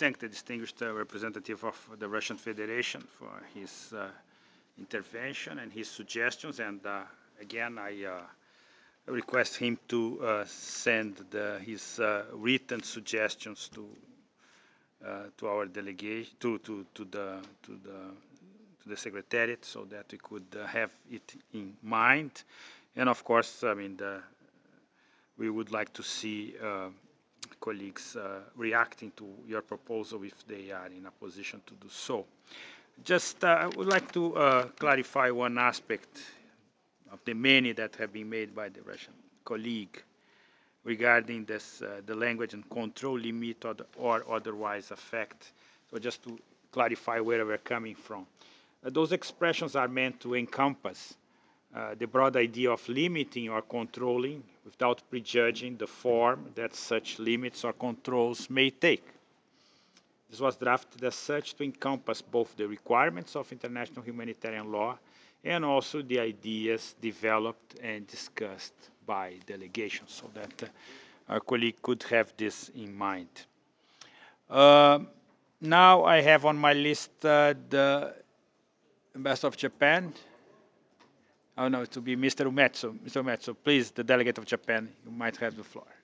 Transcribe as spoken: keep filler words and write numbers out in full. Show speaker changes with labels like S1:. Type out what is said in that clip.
S1: thank the distinguished uh, representative of the Russian Federation for his uh, intervention and his suggestions. And uh, again, I uh, request him to uh, send the, his uh, written suggestions to uh, to our delegation, to to to the to the to the secretariat, so that we could uh, have it in mind. And of course, I mean, the, we would like to see uh, colleagues uh, reacting to your proposal if they are in a position to do so. Just, uh, I would like to uh, clarify one aspect of the many that have been made by the Russian colleague regarding this, uh, the language and control limit or, the, or otherwise affect. So just to clarify where we're coming from. Uh, those expressions are meant to encompass uh, the broad idea of limiting or controlling without prejudging the form that such limits or controls may take. This was drafted as such to encompass both the requirements of international humanitarian law and also the ideas developed and discussed by delegations, so that uh, our colleague could have this in mind. Uh, now I have on my list uh, the Ambassador of Japan. Oh no, to be Mister Umetsu. Mister Umetsu, please, the delegate of Japan, you might have the floor.